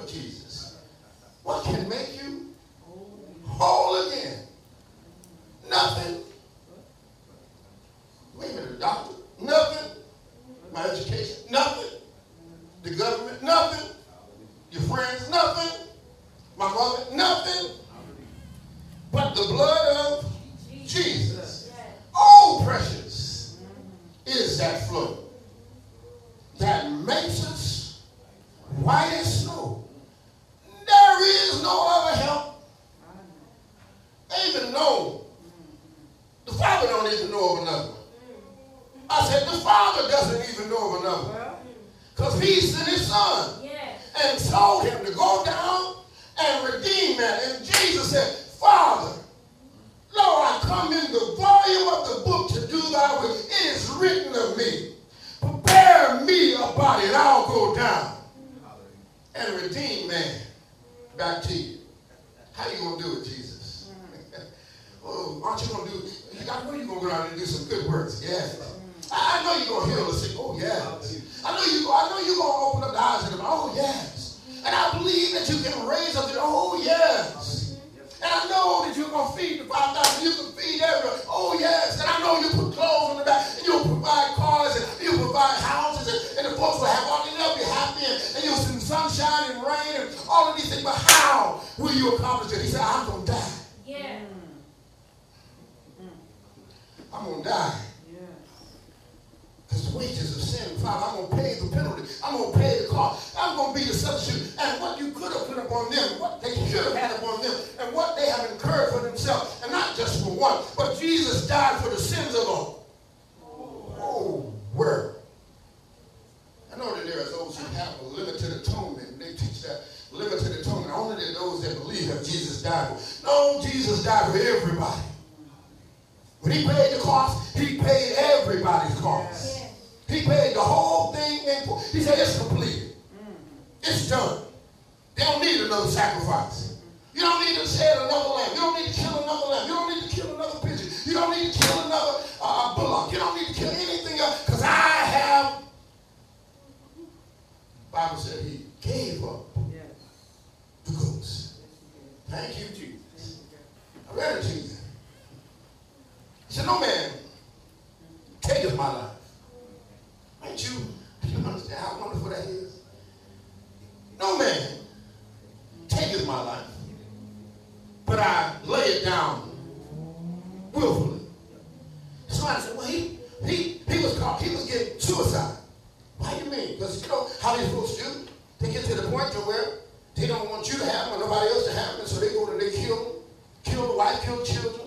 of Jesus. What can make you whole again? Nothing. Wait a minute, doctor. Nothing. My education, nothing. The government, nothing. Your friends, nothing. My mother, nothing. But the blood of Jesus. Oh, precious is that flow that makes us white as snow. There is no other help. They even know. The Father don't even know of another. I said the Father doesn't even know of another. Because he sent his Son and told him to go down and redeem man. And Jesus said, Father, Lord, I come in the volume of the book to do thy will. It is written of me. Prepare me a body and I'll go down and redeem man back to you. How you going to do it, Jesus? Oh, aren't you going to do it? I know you're going to go down and do some good works. Yes. I know you're going to heal the sick. Oh, yes. I know you're going to open up the eyes of them. Oh, yes. And I believe that you can raise up the, oh, yes. And I know that you're going to feed the 5,000. You can feed everyone. Oh, yes. And I know you put clothes on the back. And you'll provide cars. And you'll provide houses. And the folks will have all. And they'll be happy. And you'll see sunshine and rain and all of these things. But how will you accomplish it? He said, I'm going to die. Yeah. I'm going to die. Because the wages of sin, Father, I'm going to pay the penalty. I'm going to pay the cost. I'm going to be the substitute. And what you could have put upon them, what they should have had upon them, and what they have incurred for themselves, and not just for one, but Jesus died for the sins of all. Oh, word. I know that there are those who have a limited atonement, and they teach that limited atonement. Only to those that believe that Jesus died. No, Jesus died for everybody. When he paid the cost, he paid everybody's cost. Yeah. He paid the whole thing in full. He said, it's completed. It's done. They don't need another sacrifice. You don't need to shed another lamb. You don't need to kill another lamb. You don't need to kill another pigeon. You don't need to kill another bullock. You don't need to kill anything else. Because I have, the Bible said he gave up the goats. Thank you, Jesus. I read it to you. He said, no man taketh my life. Ain't you? Do you understand how wonderful that is? No man taketh my life, but I lay it down willfully. Somebody said, well, he was caught. He was getting suicide. Why do you mean? Because you know how these folks do? They get to the point to where they don't want you to have them or nobody else to have them, so they go and they kill the wife, kill the children.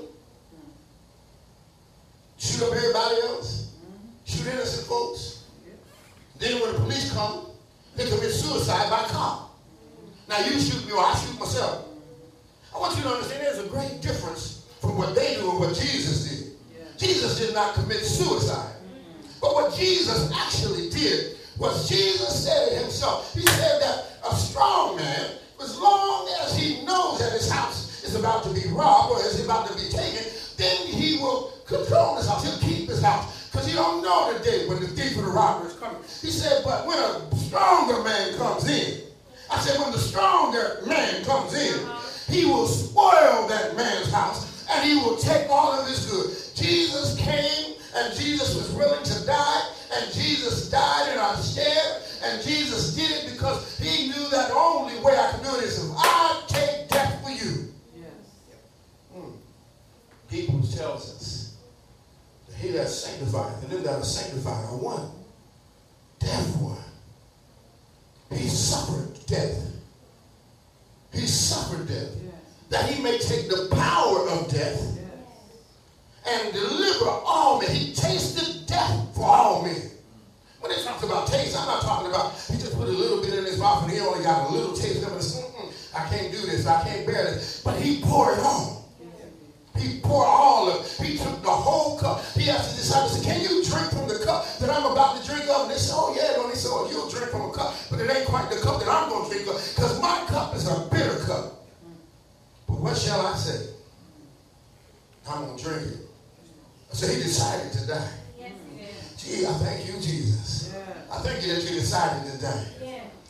Shoot up everybody else. Shoot innocent folks. Then when the police come, they commit suicide by cop. Now you shoot me or I shoot myself. I want you to understand there's a great difference from what they do and what Jesus did. Jesus did not commit suicide. But what Jesus actually did was Jesus said it himself. He said that a strong man, as long as he knows that his house is about to be robbed or is about to be taken, then he will control his house. He'll keep his house. Because he don't know the day when the thief or the robber is coming. He said, but when a stronger man comes in, I said, when the stronger man comes in, he will spoil that man's house and he will take all of his good. Jesus came and Jesus was willing to die and Jesus died in our stead and Jesus did it because he knew that the only way I can do it is if I take death for you. Yes. Hebrews tells us that he that sanctified and them that are sanctified are one. Therefore, he suffered death. He suffered death. Yes. That he may take the power of death. Yes. And deliver all men. He tasted death for all men. When it talks about taste, I'm not talking about he just put a little bit in his mouth and he only got a little taste of it. I can't do this. I can't bear this. But he poured it on. He poured all of it. He took the whole cup. He asked his disciples, can you drink from the cup that I'm about to drink of? And they said, oh yeah. And they said, oh, you'll drink from a cup. But it ain't quite the cup that I'm going to drink of. Because my cup is a bitter cup. But what shall I say? I'm going to drink it. So he decided to die. Yes, gee, I thank you, Jesus. Yeah. I thank you that you decided to die. Yeah.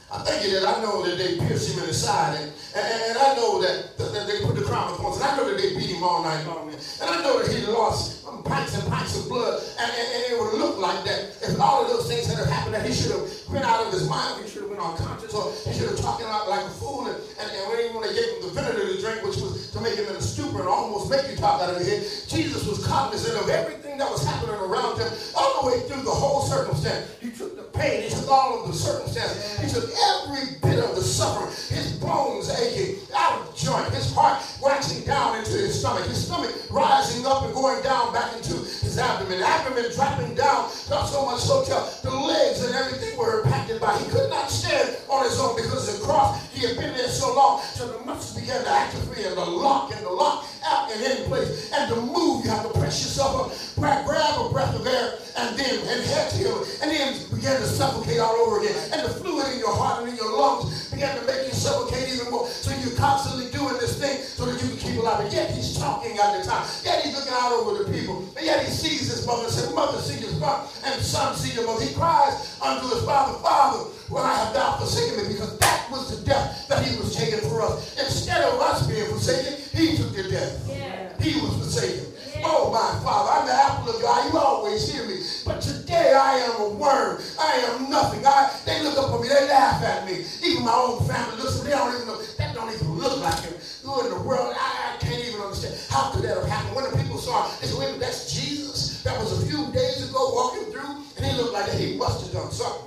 I thank you that I know that they pierced him in the side, and I know that they put the crown upon him, and I know that they beat him all night long, and I know that he lost pints and pints of blood, and it would look like that if all of those things had happened, that he should have went out of his mind, he should have went unconscious, or he should have talked out like a fool, and when they gave him the vinegar to drink, which was to make him in a stupor and almost make you talk out of your head, Jesus was cognizant of everything that was happening around him, all the way through the whole circumstance. He took the pain, he took all of the circumstance, he took every bit of the suffering, his bones aching, out of joint, his heart waxing down into his stomach rising up and going down back into his abdomen dropping down, not so much so till the legs and everything were impacted by. He could not stand on his own because of the cross. He had been there so long, so the muscles began to atrophy and the lock out and in place. And to move, you have to press yourself up, grab a breath of air, and then exhale, and then begin to suffocate all over again. And the fluid in your heart and in your lungs began to make you suffocate even more. So you're constantly doing this thing so that you can keep alive. And yet he's talking at the time. Yet he's looking out over the people. And yet he sees his mother and says, mother, see your son, and son, see your mother. He cries unto his father, Father, when I have thou forsaken me, because that was the death that he was taking for us. Instead of us being forsaken, he took the death. Yeah. He was forsaken. Yeah. Oh, my Father, I'm the apple of your eye. You always hear me. But today I am a worm. I am nothing. They look up at me. They laugh at me. Even my own family looks at me. They don't even know. That don't even look like him. Who in the world? I can't even understand. How could that have happened? When the people saw him, they said, wait, that's Jesus. That was a few days ago walking through, and he looked like that. He must have done something.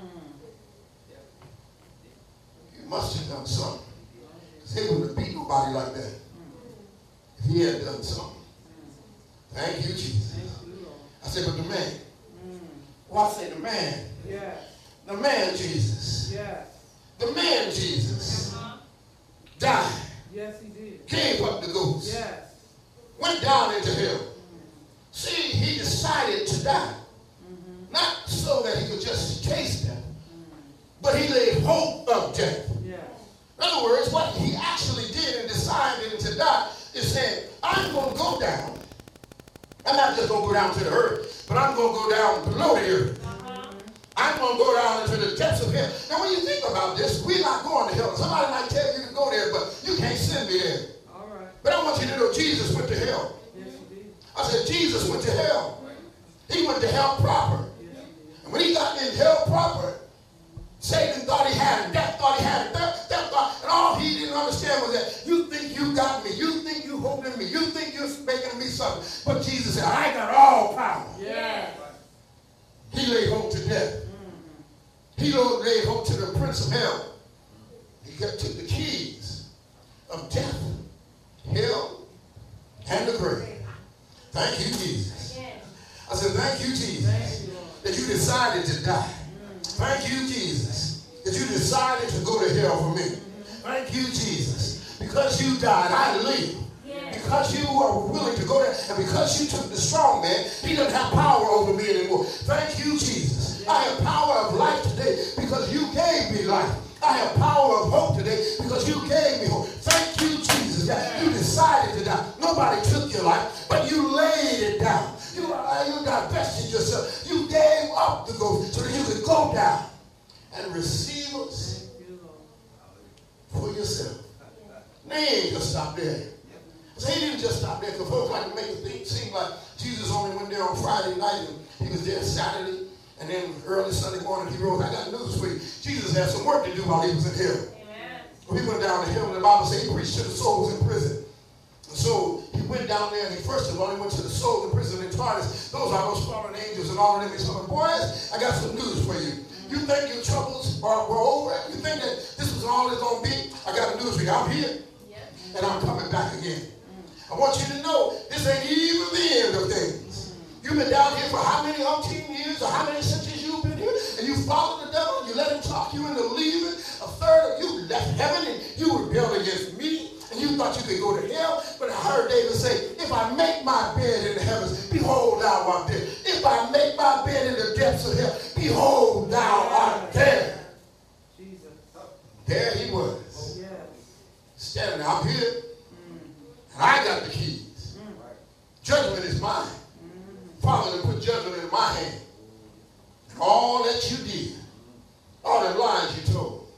He must have done something. Because he wouldn't have beat nobody like that if he had done something. Thank you, Jesus. I said, but the man. Well, I say the man. Yeah. The man Jesus. Yeah. The man Jesus died. Yes, he did. Gave up the ghost. Yes. Went down into hell. See, he decided to die. Not so that he could just taste death, but he laid hold of death. Yeah. In other words, what he actually did in deciding to die is saying, I'm going to go down. I'm not just going to go down to the earth, but I'm going to go down below the earth. I'm going to go down into the depths of hell. Now, when you think about this, we're not going to hell. Somebody might tell you to go there, but you can't send me there. All right. But I want you to know Jesus went to hell. Yes, he did. I said Jesus went to hell. He went to hell proper. Yes, and when he got in hell proper, Satan thought he had it. Death thought he had it. Death thought, and all he didn't understand was that you think you got me. You think you holding me. You think you're making me something. But Jesus said, I got all power. Yeah. He laid hold to death. He laid hold to the prince of hell. He took the keys of death, hell, and the grave. Thank you, Jesus. I said, thank you, Jesus, that you decided to die. Thank you, Jesus, that you decided to go to hell for me. Thank you, Jesus. Because you died, I live. Because you are willing to go there, and because you took the strong man, he doesn't have power over me anymore. Thank you, Jesus. I have power of life today because you gave me life. I have power of hope today because you gave me hope. Thank you, Jesus, that you decided to die. Nobody took your life, but you laid it down. You divested yourself. You gave up the ghost so that you could go down and receive us for yourself. They ain't just stop there. So he didn't just stop there, because folks like to make it seem like Jesus only went there on Friday night and he was there Saturday, and then early Sunday morning he rose. I got news for you. Jesus had some work to do while he was in hell. Amen. When he went down to hell, and the Bible says he preached to the souls in prison. And so he went down there, and first of all, he went to the souls in prison in Tarsus. Those are those fallen angels and all of them. He said, boys, I got some news for you. You think your troubles were over? You think that this was all it's going to be? I got a news for you. I'm here, and I'm coming back again. I want you to know this ain't even the end of things. You've been down here for how many umpteen years or how many centuries you've been here, and you followed the devil, you let him talk you into leaving. A third of you left heaven and you rebelled against me, and you thought you could go to hell. But I heard David say, if I make my bed in the heavens, behold, thou art there. If I make my bed in the depths of hell, behold, thou art there. Jesus. There he was. Standing out here. I got the keys. Judgment is mine. Father, put judgment in my hand. And all that you did, all the lies you told,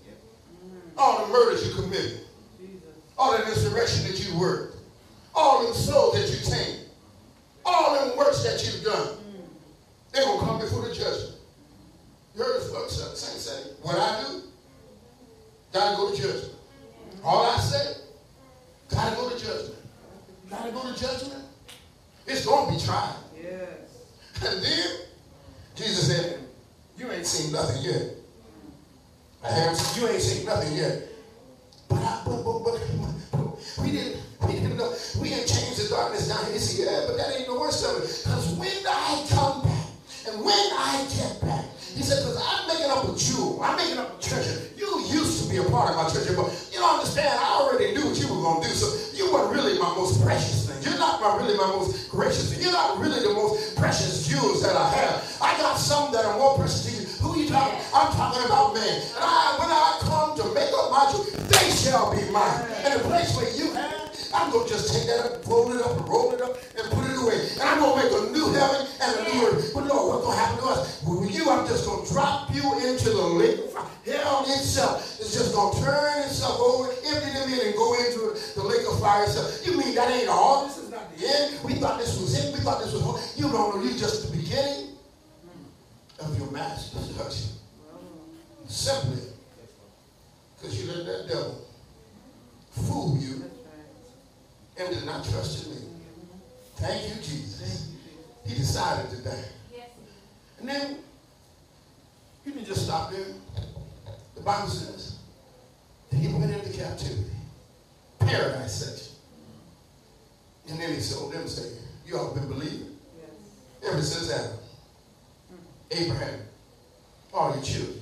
committed, all that insurrection that you worked, all them souls that you tamed, all them works that you've done, they're going to come before the judgment. You heard the saints say, what I do, got to go to judgment. All I say, got to go to judgment. Got to go to judgment. It's going to be tried. Yes. And then Jesus said, you ain't seen nothing yet. You ain't seen nothing yet. But we didn't know. We ain't changed the darkness down here. He said, yeah, but that ain't the worst of it. Because when I come back, and when I get back, he said, because I'm making up a jewel. I'm making up a treasure. You used to be a part of my treasure, but you don't understand. I already knew what you were going to do. So you weren't really my most precious thing. You're not really my most gracious thing. You're not really the most precious jewels that I have. I got some that are more precious to you. Who are you talking about? I'm talking about man. And when I come to make up my jewel, they shall be mine. And the place where you have, I'm going to just take that up, roll it up, and put it away. And I'm going to make a new heaven and a new earth. But Lord, what's going to happen to us? With you, I'm just going to drop you into the lake of fire. Hell itself is just going to turn itself over, empty them in, and go into the lake of fire itself. You mean that ain't all? This is not the end. We thought this was it. We thought this was all. You don't know. You just the beginning of your master's destruction. Simply because you let that devil fool you and did not trust in me. Thank you, Jesus. He decided to die. And then, you didn't just stop there. The Bible says that he went into captivity. Paradise section. And then he told them, say, you all been believing. Ever since Adam, Abraham, all your children,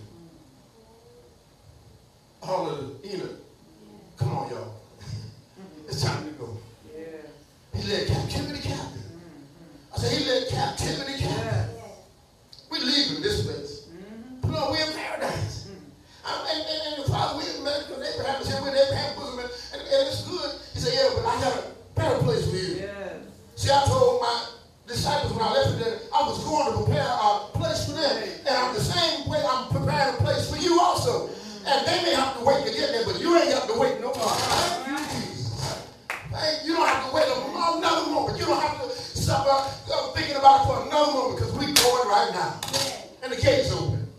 all of the Enoch. Come on, y'all. It's time to go. He led captivity captive. I said, he led captivity captive. We're leaving this place. But no, we're in paradise. And the Father, we're in America, because Abraham was here with Abraham bosom, and it's good. He said, yeah, but I got a better place for you. See, I told my disciples when I left there, I was going to prepare a place for them. And I'm the same way I'm preparing a place for you also. And they may have to wait to get there, but you ain't got to wait no more. Thank you, Jesus. You don't have to wait another moment. You don't have to stop thinking about it for another moment, because we're going right now. And the gate's open.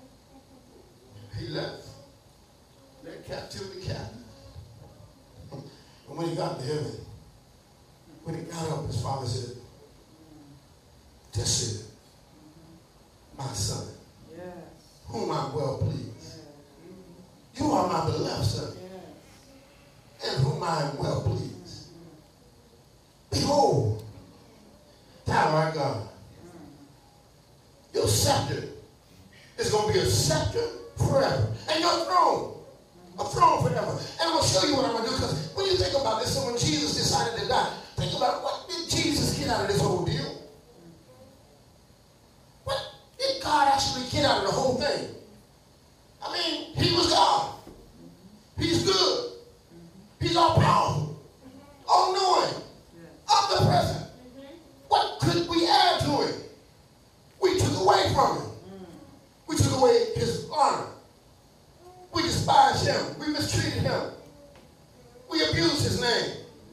He left. That captivity captive. And when he got to heaven, when he got up, his father said, this is my son, whom I'm well pleased. You are my beloved son, in whom I am well pleased. Behold, thou art God. Your scepter is going to be a scepter forever. And your throne, a throne forever. And I'm going to show you what I'm going to do, because when you think about this, so when Jesus decided to die, think about what did Jesus get out of this whole deal? What did God actually get out of the whole thing? I mean, he was God. He's good. He's all-powerful, all-knowing, omnipresent. What could we add to him? We took away from him. We took away his honor. We despised him. We mistreated him. We abused his name.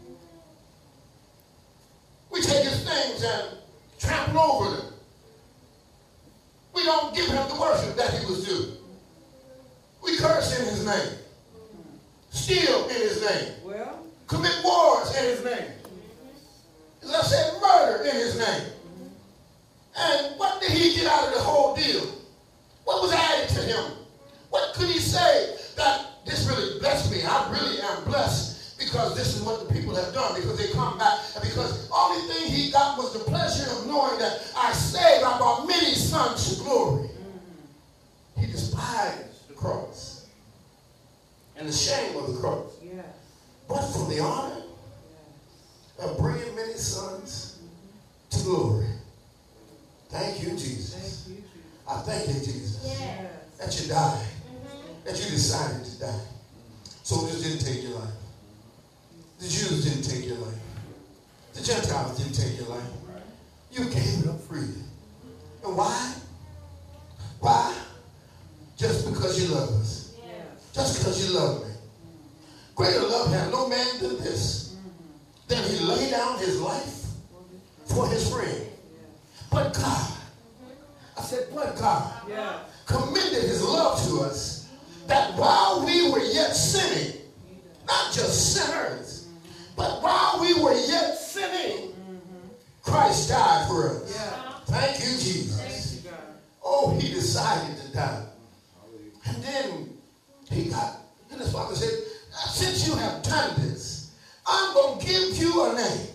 We take his things and trample over them. We don't give him the worship that he was due. We curse in his name. Steal in his name. Commit wars in his name. As I said, murder in his name. And what did he get out of the whole deal? What was added to him? What could he say that this really blessed me? I really am blessed because this is what the people have done, because they come back, and because the only thing he got was the pleasure of knowing that I saved, I brought many sons to glory. He despised the cross and the shame of the cross. But for the honor of bringing many sons to glory. Thank you, Jesus. I thank you, Jesus, that you died, that you decided to die. Soldiers didn't take your life. The Jews didn't take your life. The Gentiles didn't take your life. You gave it up freely. And why? Why? Just because you love us. Just because you love me. Greater love had no man than this. Then he laid down his life for his friend. But God, I said, but God commended his love to us, that while we were yet sinning, not just sinners, but while we were yet sinning, Christ died for us. Thank you, Jesus. Oh, he decided to die. And then and his father said, since you have done this, I'm going to give you a name.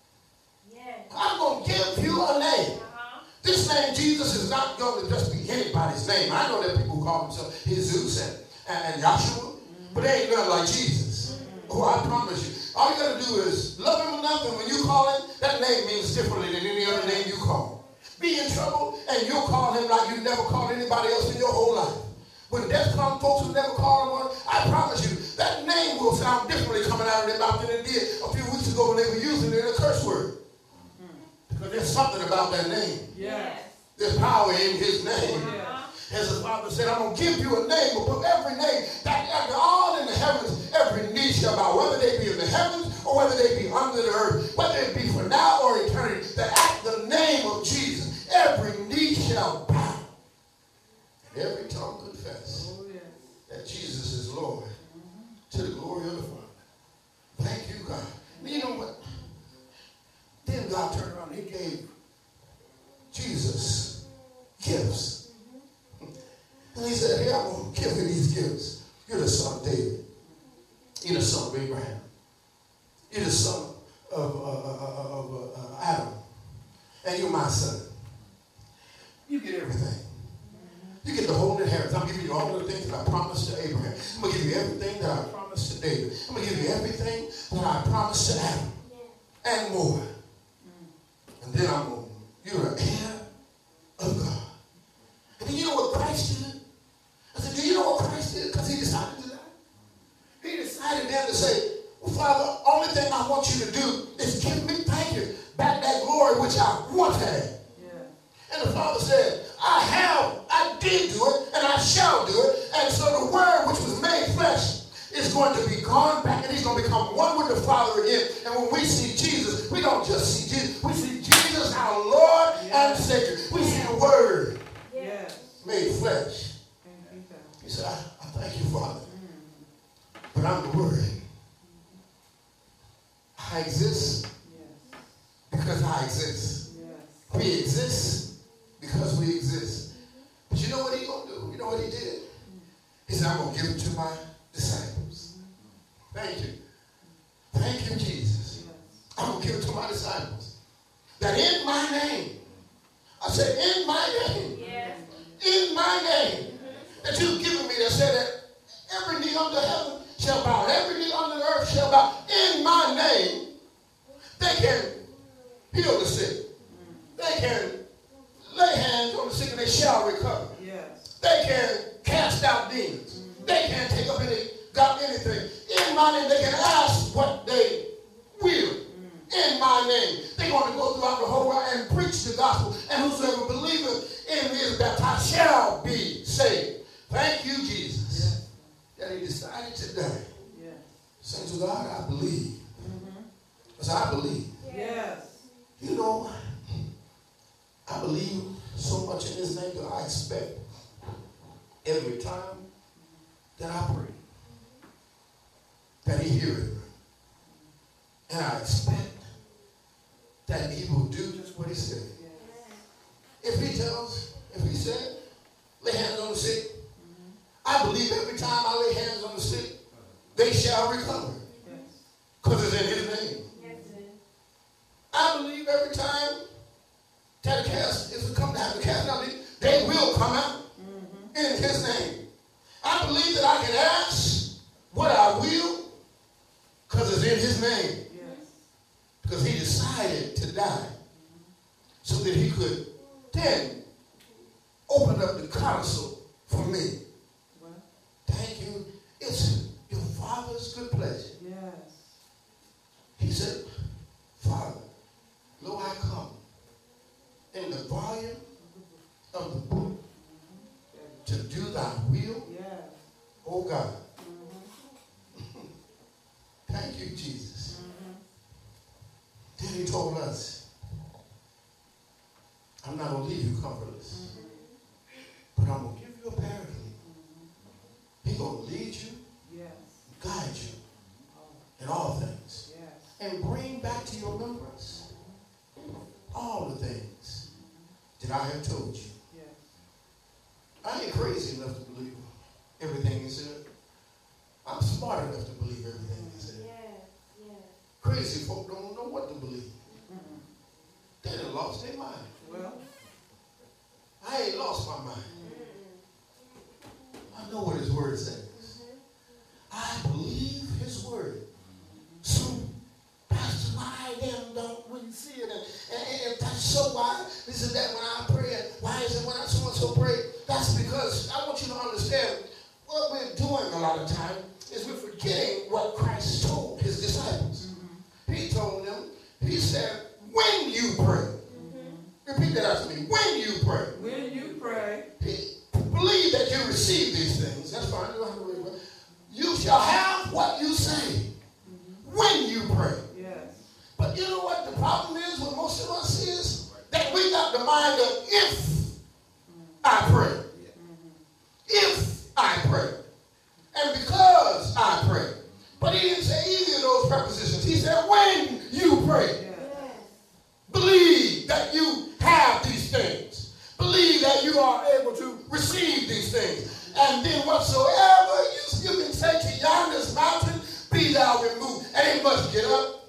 I'm going to give you a name. This name, Jesus, is not going to just be anybody's name. I know that people call themselves Jesus and Yahshua, but they ain't nothing like Jesus. Oh, I promise you. All you got to do is love him enough, and when you call him, that name means differently than any other name you call. Be in trouble, and you'll call him like you never called anybody else in your whole life. When death comes, folks who never called him one, I promise you, that name will sound differently coming out of their mouth than it did a few weeks ago when they were using it in a curse word. Because there's something about that name. Yes. There's power in his name. As the Father said, I'm going to give you a name above every name, that after all in the heavens, every knee shall bow, whether they be in the heavens or whether they be under the earth, whether it be for now or eternity, that at the name of Jesus, every knee shall bow, and every tongue confess that Jesus is Lord, to the glory of the Father. Thank you, God. You know what? Then God turned around and he gave Jesus gifts. And he said, here, I'm going to give you these gifts. You're the son of David. You're the son of Abraham. You're the son of Adam. And you're my son. You get everything. You get the whole inheritance. I'm going to give you all the things that I promised to Abraham. I'm going to give you everything that I promised to David. I'm going to give you everything that I promised to Adam. And more. And then you're an heir of God. And then you know what Christ did? I said, do you know what Christ did? Because he decided to die. He decided then to say, well, Father, only thing I want you to do is give me, thank you, back that glory which I once had. And the Father said, I did do it, and I shall do it. And so the Word which was made flesh is going to be gone back, and he's going to become one with the Father again. And when we see Jesus, we don't just see Jesus. We see Jesus, our Lord and Savior. We see the Word made flesh. He said, I thank you, Father. But I'm the Word. I exist because I exist. We exist because we exist. But you know what he's going to do? You know what he did? He said, I'm going to give it to my disciples. Thank you. Thank you, Jesus. I'm going to give it to my disciples. That in my name, I said, in my name, in my name, that you've given me, that said that every knee under heaven shall bow, every knee under the earth shall bow. In my name, they can heal the sick. They can lay hands on the sick and they shall recover. They can cast out demons. They can't take up anything. In my name, they can ask what they will. In my name. They're going to go throughout the whole world and preach the gospel. And whosoever believeth in me is baptized shall be saved. Thank you, Jesus. That he decided to die. Saints of God, I believe. Because I believe. You know, I believe so much in his name that I expect every time that I pray that he hears me. And I expect that he will do just what he said. If he said, lay hands on the sick, I believe every time I lay hands on the sick, they shall recover. Because it's in his name. I believe every time that is to come down to cast out, they will come out in his name. I believe that I can ask what I will because it's in his name. Because he decided to die so that he could then open up the counsel for me. Thank you. It's your Father's good pleasure. He said, Father, lo, I come in the volume of the book to do thy will, oh God. told us, I'm not going to leave you comfortless, but I'm going to give you a paraclete. He's going to lead you, guide you in all things, and bring back to your remembrance all the things that I have told you. I ain't crazy enough to believe everything he said. I'm smart enough to believe everything he said. Crazy folk don't know what to believe. They done lost their mind. Well, I ain't lost my mind. I know what his word says. I believe his word. So, Pastor, why them don't when you see it? And that's so why this is that when I pray. Why is it when I so and so pray? That's because I want you to understand what we're doing a lot of time is we're forgetting what Christ told his disciples. He told them, he said, when you pray. Repeat that after me. When you pray. When you pray. Believe that you receive these things. That's fine. You don't have to worry about it. You shall have what you say when you pray. Yes. But you know what the problem is with most of us is that we got the mind of if I pray. If I pray. And because I pray. But he didn't say either of those prepositions. He said when you pray. Yes. Believe that you have these things. Believe that you are able to receive these things. And then whatsoever you can say to yonder's mountain, be thou removed. And it must get up,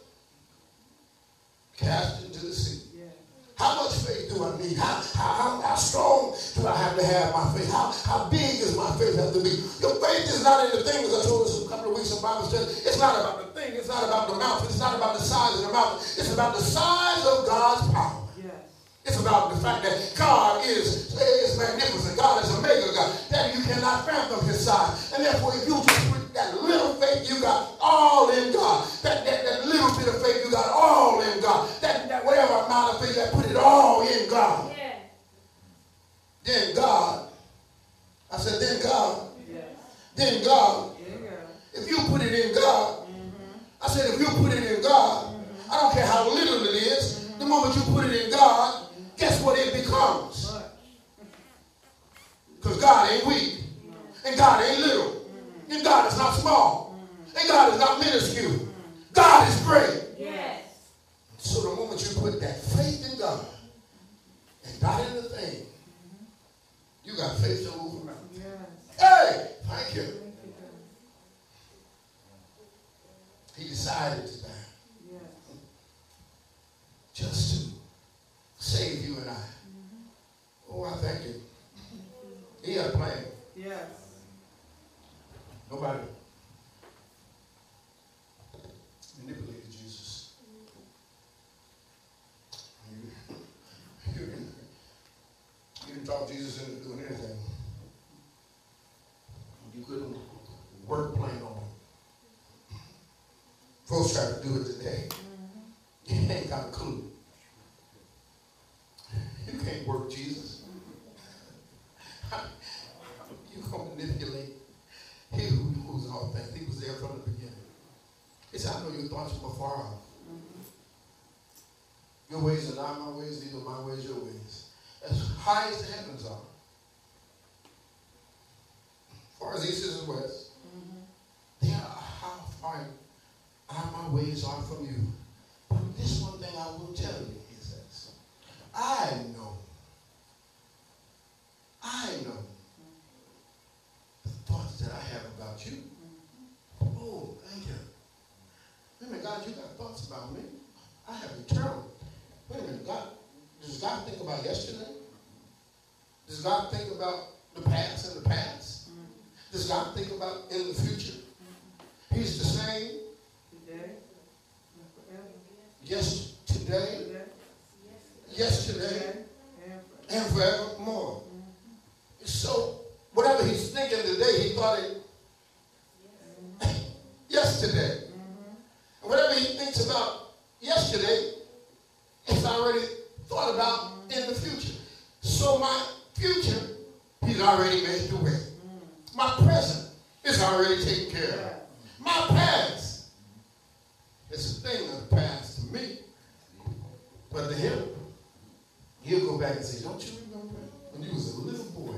cast into the sea. Yeah. How much faith do I need? How strong do I have to have my faith? How big does my faith have to be? Your faith is not in the things I told us a couple of weeks in Bible study. It's not about the thing. It's not about the mountain. It's not about the size of the mountain. It's about the size of God's power. It's about the fact that God is magnificent. God is a mega God. That you cannot fathom his size. And therefore, if you just put that little faith you got all in God, that little bit of faith you got all in God, that whatever amount of faith you got, put it all in God. Yeah. Then God, I said, then God, then God, if you put it in God, I said, if you put it in God, I don't care how little it is, the moment you put it in God, guess what it becomes? Because God ain't weak. And God ain't little. And God is not small. And God is not minuscule. God is great. Yes. So the moment you put that faith in God and not in the thing, you got faith to move around. Yes. Hey, thank you. He decided to die. Yes. Just to save you and I. Oh, I thank you. He had a plan. Yes. Nobody manipulated Jesus. You didn't talk Jesus into doing anything. You couldn't work plan on him. Folks try to do it today. You ain't got a clue. You can't work Jesus. You're going to manipulate he who knows all things. He was there from the beginning. He said, I know your thoughts from afar off. Your ways are not my ways, neither my ways your ways. As high as the heavens are, as far as east is and west, they are how far my ways are from you. But this one thing I will tell you, he says, I know the thoughts that I have about you. Oh, thank you. Wait a minute, God, you got thoughts about me. I have eternal. Wait a minute, God, does God think about yesterday? Does God think about the past and the past? Does God think about in the future? He's the same. Today. Yes, today. Yesterday. And forevermore. So, whatever he's thinking today, he thought it yesterday. And whatever he thinks about yesterday, it's already thought about in the future. So my future, he's already made the way. My present is already taken care of. My past, it's a thing of the past to me. But to him, he'll go back and say, don't you remember when you was a little boy?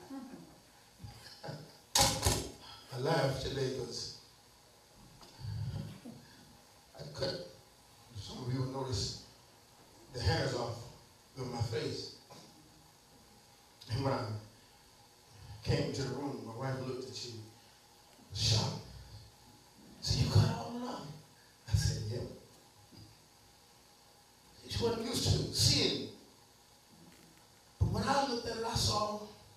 I laughed today because I cut, some of you will notice, the hairs off of my face. And when I came into the room, my wife looked at you, shocked. Said, you cut all of them? I said, yeah. She wasn't used to seeing. But when I looked at it, I saw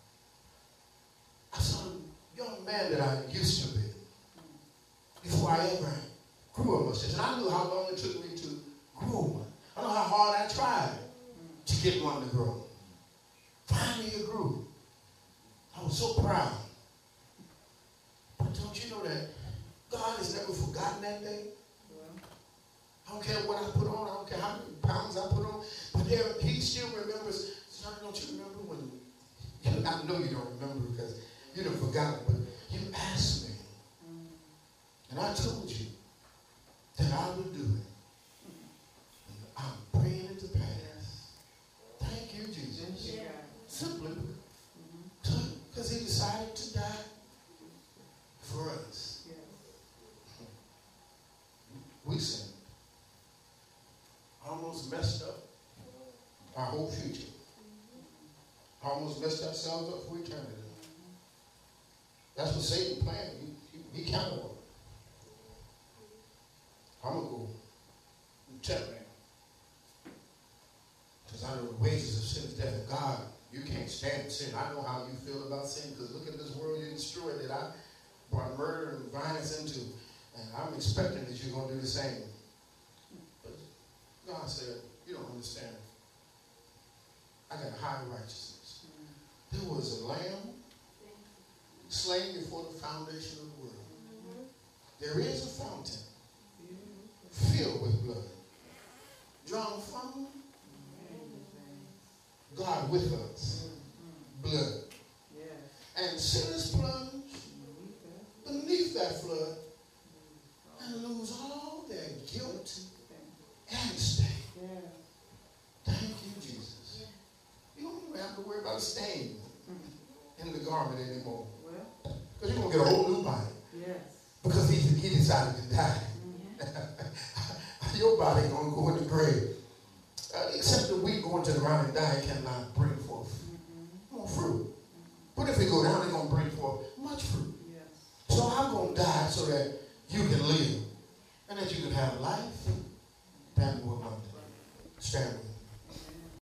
a young man that I used to be before I ever grew a mustache. And I knew how long it took me to grow one. I know how hard I tried to get one to grow. Finally it grew. I was so proud. But don't you know that God has never forgotten that day? I don't care what I put on. I don't care how many pounds I put on. But he still remembers. Son, don't you remember when I know you don't remember because you done forgot it, but you asked me. And I told you that I would do it. And I'm praying it to pass. Thank you, Jesus. Yeah. Simply because he decided to die for us. Yeah. We sinned. Almost messed up our whole future. Almost messed ourselves up for eternity. That's what Satan planned. He counted on it. I'm going to go and tell him. Because I know the wages of sin is death. And God, you can't stand sin. I know how you feel about sin. Because look at this world you destroyed that I brought murder and violence into. And I'm expecting that you're going to do the same. But God said, you don't understand. I got a high righteousness. There was a lamb slain before the foundation of the world. There is a fountain filled with blood, drawn from God with us, blood. And sinners plunge beneath that flood and lose all their guilt and stain. Thank you, Jesus. You don't even have to worry about a stain in the garment anymore. Because you're going to get a whole new body. Yes. Because he decided to die. Your body going to go in the grave. Except the wheat going to the ground and die cannot bring forth more fruit. But if it go down, it's going to bring forth much fruit. Yes. So I'm going to die so that you can live. And that you can have life that more abundant. Stand with me.